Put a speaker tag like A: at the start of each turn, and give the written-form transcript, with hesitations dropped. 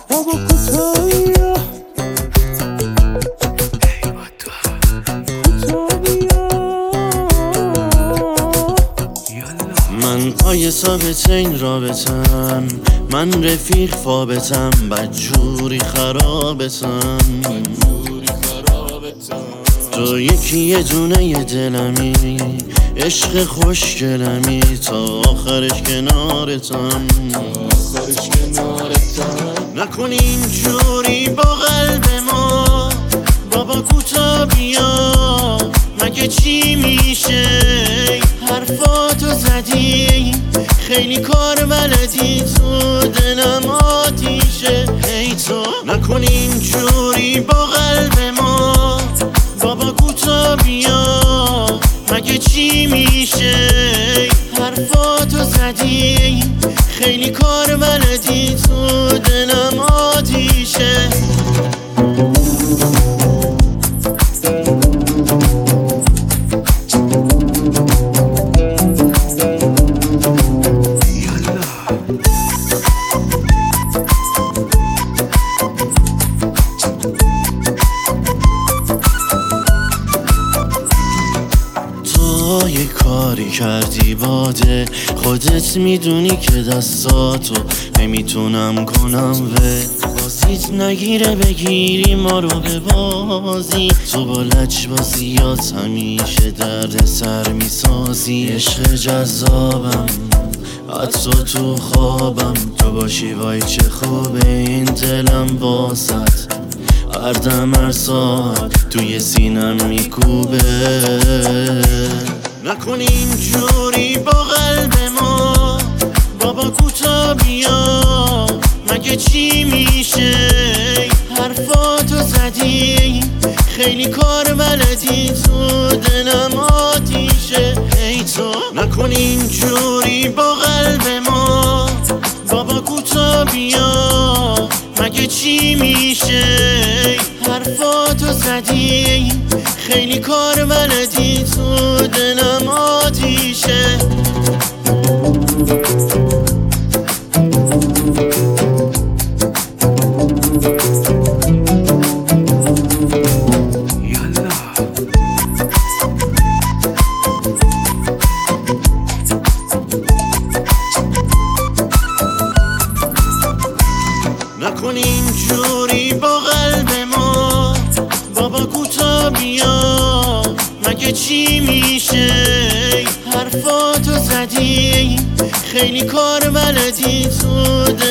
A: بابا کوتاهی من پای ثابت این رابطم، من رفیق فابتم، بدجوری خرابتم. تو یکی یه دونه دلمی، عشق خوشگلمی، تا آخرش کنارتم. نکن اینجوری با قلب ما، بابا کوتا بیا. مگه چی میشه حرفاتو زدی، خیلی کار بلدی، تو دلم آتیشه. ای تو نکن اینجوری با قلب ما، بابا کوتا بیا. مگه چی میشه حرفاتو زدی، خیلی کار بلدی، تو دلم آتیشه. یه کاری کردی باده، خودت میدونی که دستاتو نمیتونم کنم و بازیت نگیره بگیری ما رو به بازی. تو با لجبازیات همیشه درد سر میسازی. عشق جذابم حتی تو خوابم، تو باشی وای چه خوبه این دلم باست. هر دم هر ساعت توی سینم میکوبه. نکن اینجوری با قلب ما، بابا کوتا بیا. مگه چی میشه حرفاتو زدی، خیلی کار بلدی، تو دلم آتیشه. ای تو نکن اینجوری با قلب ما، بابا کوتا بیا. مگه چی میشه حرفاتو زدی، خیلی کار بلدی، تو دلم آتیشه. نکن اینجوری با قلب ما، بابا کوتا بیا. مگه چی میشه حرفاتو زدی، خیلی کار بلدی، تو